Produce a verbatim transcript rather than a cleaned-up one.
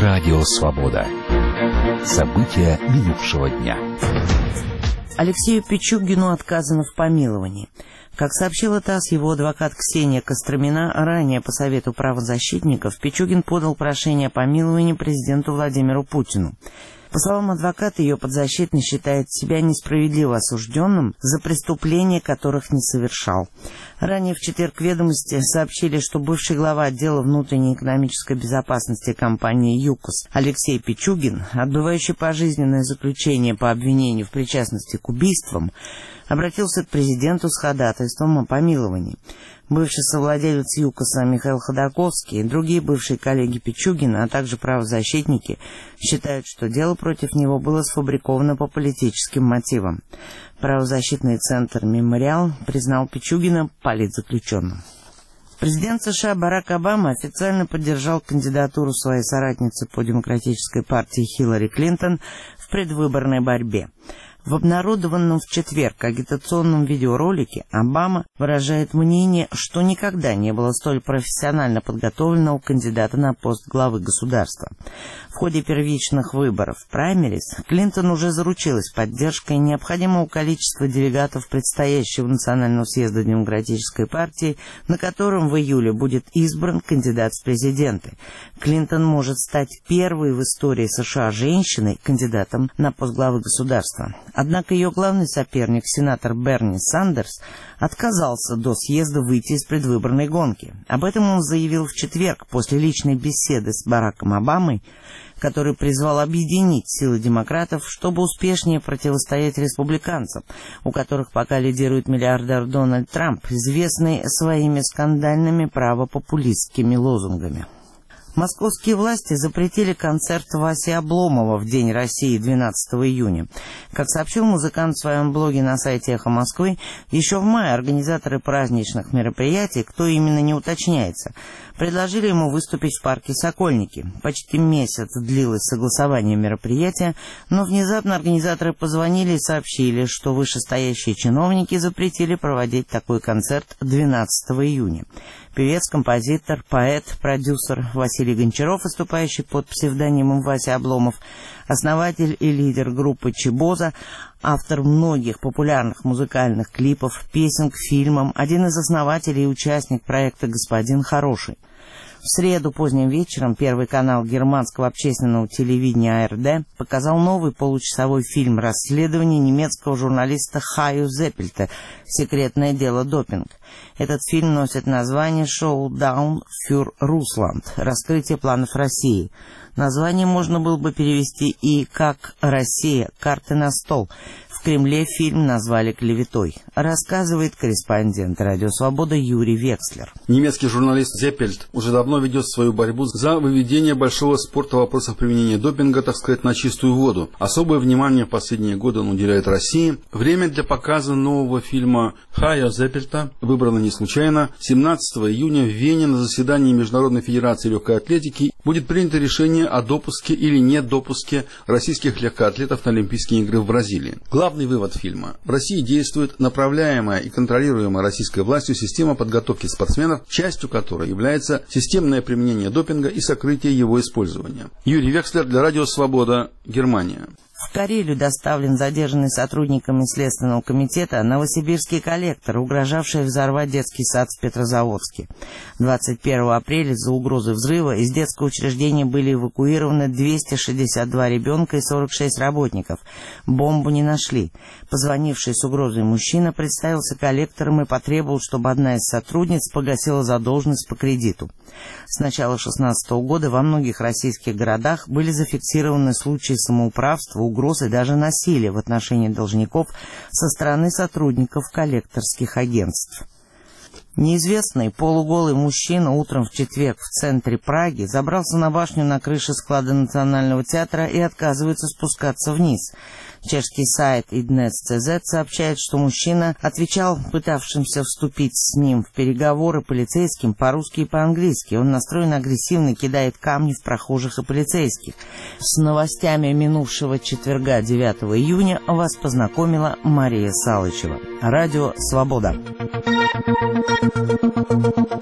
Радио «Свобода». События минувшего дня. Алексею Пичугину отказано в помиловании. Как сообщила ТАСС, его адвокат Ксения Костромина, ранее по совету правозащитников, Пичугин подал прошение о помиловании президенту Владимиру Путину. По словам адвоката, ее подзащитный считает себя несправедливо осужденным за преступления, которых не совершал. Ранее в четверг «Ведомости» сообщили, что бывший глава отдела внутренней экономической безопасности компании ЮКОС Алексей Пичугин, отбывающий пожизненное заключение по обвинению в причастности к убийствам, обратился к президенту с ходатайством о помиловании. Бывший совладелец ЮКОСа Михаил Ходорковский и другие бывшие коллеги Пичугина, а также правозащитники, считают, что дело против него было сфабриковано по политическим мотивам. Правозащитный центр «Мемориал» признал Пичугина политзаключенным. Президент США Барак Обама официально поддержал кандидатуру своей соратницы по Демократической партии Хиллари Клинтон в предвыборной борьбе. В обнародованном в четверг агитационном видеоролике Обама выражает мнение, что никогда не было столь профессионально подготовленного кандидата на пост главы государства. В ходе первичных выборов праймериз Клинтон уже заручилась поддержкой необходимого количества делегатов предстоящего Национального съезда Демократической партии, на котором в июле будет избран кандидат в президенты. Клинтон может стать первой в истории США женщиной кандидатом на пост главы государства. Однако ее главный соперник, сенатор Берни Сандерс, отказался до съезда выйти из предвыборной гонки. Об этом он заявил в четверг после личной беседы с Бараком Обамой, который призвал объединить силы демократов, чтобы успешнее противостоять республиканцам, у которых пока лидирует миллиардер Дональд Трамп, известный своими скандальными правопопулистскими лозунгами. Московские власти запретили концерт Васи Обломова в День России двенадцатого июня. Как сообщил музыкант в своем блоге на сайте «Эхо Москвы», еще в мае организаторы праздничных мероприятий, кто именно не уточняется, предложили ему выступить в парке «Сокольники». Почти месяц длилось согласование мероприятия, но внезапно организаторы позвонили и сообщили, что вышестоящие чиновники запретили проводить такой концерт двенадцатого июня. Певец, композитор, поэт, продюсер Василий Гончаров, выступающий под псевдонимом Вася Обломов, основатель и лидер группы «Чебоза», автор многих популярных музыкальных клипов, песен к фильмам, один из основателей и участник проекта «Господин Хороший». В среду поздним вечером Первый канал германского общественного телевидения А Р Д показал новый получасовой фильм расследования немецкого журналиста Хайо Зеппельта «Секретное дело допинг». Этот фильм носит название «Шоу-даун фюр Русланд. Раскрытие планов России». Название можно было бы перевести и как «Россия. Карты на стол». В Кремле фильм назвали клеветой, рассказывает корреспондент «Радио Свобода» Юрий Векслер. Немецкий журналист Зеппельт уже давно ведет свою борьбу за выведение большого спорта в вопросах применения допинга, так сказать, на чистую воду. Особое внимание в последние годы он уделяет России. Время для показа нового фильма Хайо Зеппельта выбрано не случайно. семнадцатого июня в Вене на заседании Международной федерации легкой атлетики будет принято решение о допуске или недопуске российских легкоатлетов на Олимпийские игры в Бразилии. Главный вывод фильма. В России действует направляемая и контролируемая российской властью система подготовки спортсменов, частью которой является системное применение допинга и сокрытие его использования. Юрий Векслер для Радио Свобода, Германия. В Карелию доставлен задержанный сотрудниками Следственного комитета новосибирский коллектор, угрожавший взорвать детский сад в Петрозаводске. двадцать первого апреля из-за угрозы взрыва из детского учреждения были эвакуированы двести шестьдесят два ребенка и сорок шесть работников. Бомбу не нашли. Позвонивший с угрозой мужчина представился коллектором и потребовал, чтобы одна из сотрудниц погасила задолженность по кредиту. С начала две тысячи шестнадцатого года во многих российских городах были зафиксированы случаи самоуправства, угроз и даже насилия в отношении должников со стороны сотрудников коллекторских агентств. Неизвестный полуголый мужчина утром в четверг в центре Праги забрался на башню на крыше склада Национального театра и отказывается спускаться вниз. Чешский сайт Иднес точка цэ зет сообщает, что мужчина отвечал пытавшимся вступить с ним в переговоры полицейским по-русски и по-английски. Он настроен агрессивно, кидает камни в прохожих и полицейских. С новостями минувшего четверга, девятого июня, вас познакомила Мария Салычева. Радио «Свобода».